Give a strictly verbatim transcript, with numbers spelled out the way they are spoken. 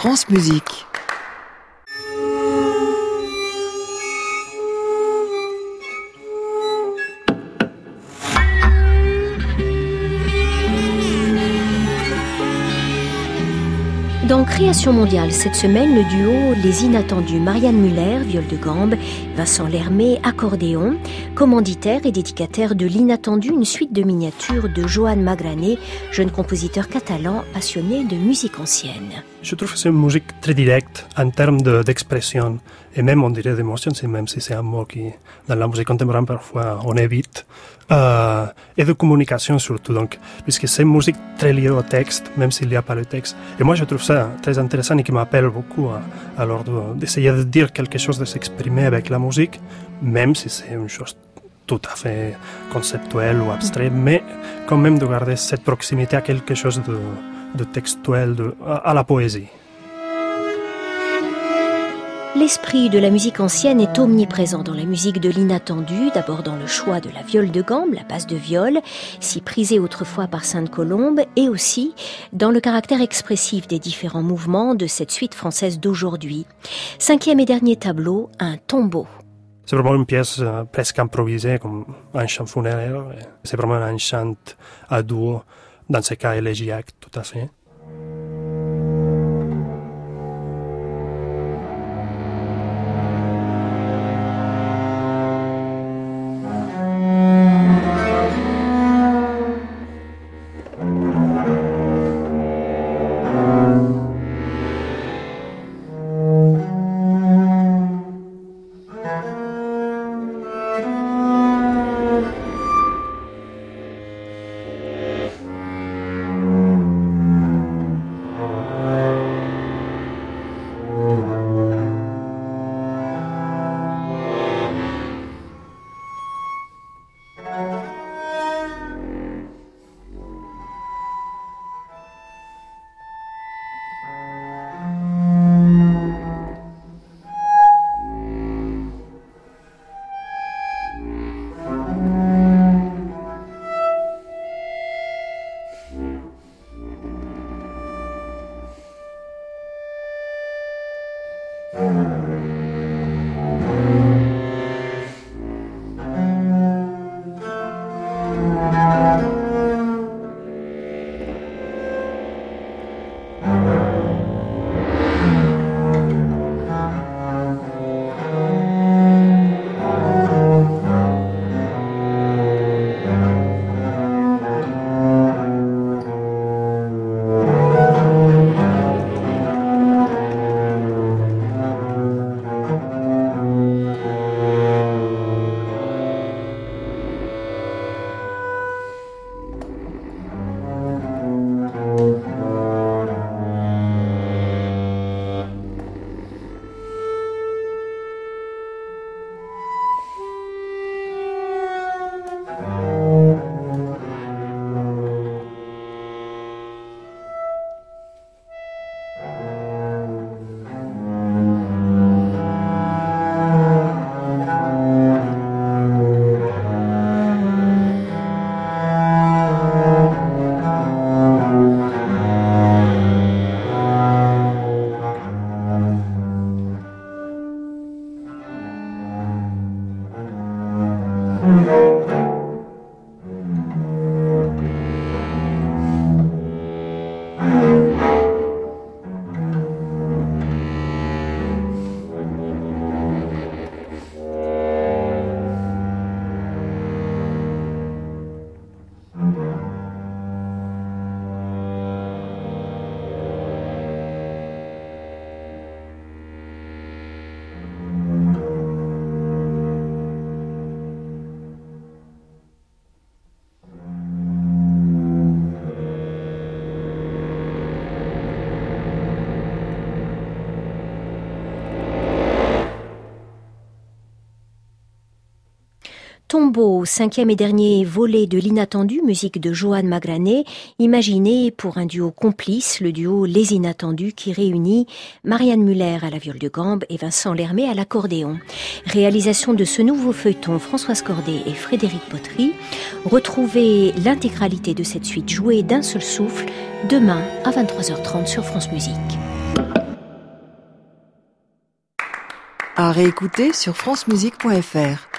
France Musique. Dans Création mondiale, cette semaine, le duo Les Inattendus, Marianne Muller, viol de gambe, Vincent Lermé, accordéon, commanditaire et dédicataire de L'Inattendu, une suite de miniatures de Joan Magrané, jeune compositeur catalan passionné de musique ancienne. Je trouve que c'est une musique très directe en termes de, d'expression et même on dirait d'émotion, même si c'est un mot qui, dans la musique contemporaine, parfois on évite, euh, et de communication surtout, donc, puisque c'est une musique très liée au texte, même s'il n'y a pas le texte. Et moi, je trouve ça très intéressant et qui m'appelle beaucoup, hein, alors de, d'essayer de dire quelque chose, de s'exprimer avec la musique, même si c'est une chose tout à fait conceptuelle ou abstraite, mais quand même de garder cette proximité à quelque chose de de textuel, de, à la poésie. L'esprit de la musique ancienne est omniprésent dans la musique de L'Inattendu, d'abord dans le choix de la viole de gambe, la basse de viol, si prisée autrefois par Sainte-Colombe, et aussi dans le caractère expressif des différents mouvements de cette suite française d'aujourd'hui. Cinquième et dernier tableau, un tombeau. C'est vraiment une pièce euh, presque improvisée, comme un chant funéraire. C'est vraiment un chant à duo, dans ce cas élégiaque, tout à fait. Tombeau, cinquième et dernier volet de L'Inattendu, musique de Joan Magrané, imaginé pour un duo complice, le duo Les Inattendus, qui réunit Marianne Muller à la viole de gambe et Vincent Lermé à l'accordéon. Réalisation de ce nouveau feuilleton, Françoise Cordet et Frédéric Potry. Retrouvez l'intégralité de cette suite jouée d'un seul souffle demain à vingt-trois heures trente sur France Musique. À réécouter sur francemusique point f r.